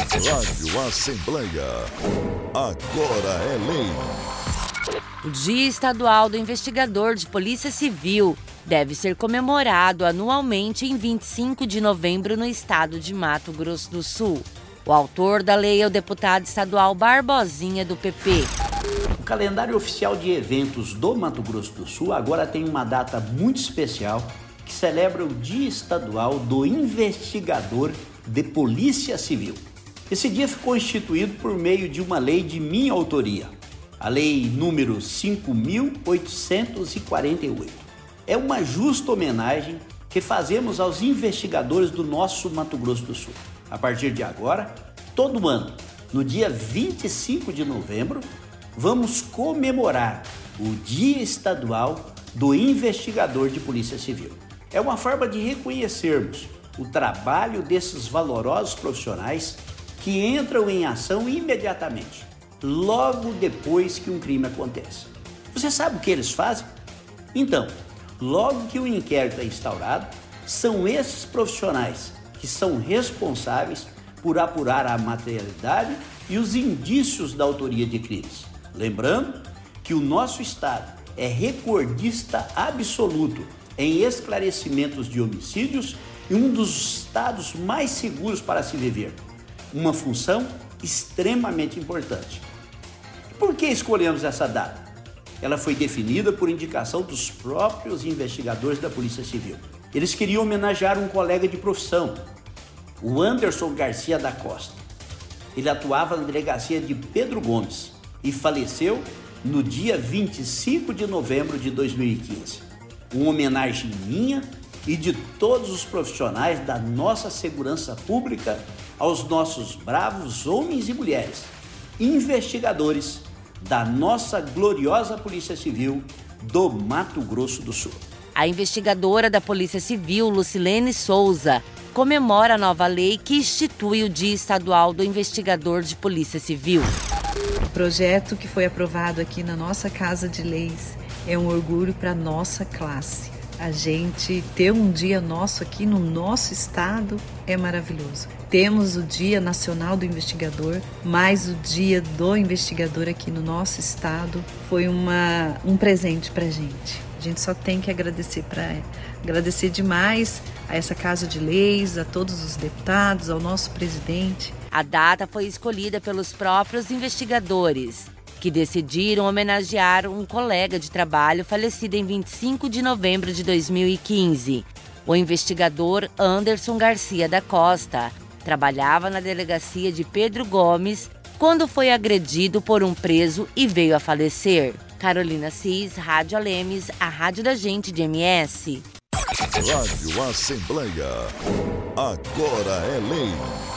Rádio Assembleia. Agora é lei. O Dia Estadual do Investigador de Polícia Civil deve ser comemorado anualmente em 25 de novembro no estado de Mato Grosso do Sul. O autor da lei é o deputado estadual Barbosinha, do PP. O calendário oficial de eventos do Mato Grosso do Sul agora tem uma data muito especial que celebra o Dia Estadual do Investigador de Polícia Civil. Esse dia ficou instituído por meio de uma lei de minha autoria, a Lei número 5.848. É uma justa homenagem que fazemos aos investigadores do nosso Mato Grosso do Sul. A partir de agora, todo ano, no dia 25 de novembro, vamos comemorar o Dia Estadual do Investigador de Polícia Civil. É uma forma de reconhecermos o trabalho desses valorosos profissionais que entram em ação imediatamente, logo depois que um crime acontece. Você sabe o que eles fazem? Então, logo que o inquérito é instaurado, são esses profissionais que são responsáveis por apurar a materialidade e os indícios da autoria de crimes. Lembrando que o nosso estado é recordista absoluto em esclarecimentos de homicídios e um dos estados mais seguros para se viver. Uma função extremamente importante. Por que escolhemos essa data? Ela foi definida por indicação dos próprios investigadores da Polícia Civil. Eles queriam homenagear um colega de profissão, o Anderson Garcia da Costa. Ele atuava na delegacia de Pedro Gomes e faleceu no dia 25 de novembro de 2015. Uma homenagem minha e de todos os profissionais da nossa segurança pública aos nossos bravos homens e mulheres, investigadores da nossa gloriosa Polícia Civil do Mato Grosso do Sul. A investigadora da Polícia Civil, Lucilene Souza, comemora a nova lei que institui o Dia Estadual do Investigador de Polícia Civil. O projeto que foi aprovado aqui na nossa Casa de Leis é um orgulho para a nossa classe. A gente ter um dia nosso aqui no nosso estado é maravilhoso. Temos o Dia Nacional do Investigador, mas o Dia do Investigador aqui no nosso estado foi um presente para a gente. A gente só tem que agradecer demais a essa Casa de Leis, a todos os deputados, ao nosso presidente. A data foi escolhida pelos próprios investigadores, que decidiram homenagear um colega de trabalho falecido em 25 de novembro de 2015. O investigador Anderson Garcia da Costa trabalhava na delegacia de Pedro Gomes quando foi agredido por um preso e veio a falecer. Carolina Cis, Rádio Alemes, a rádio da gente de MS. Rádio Assembleia. Agora é lei.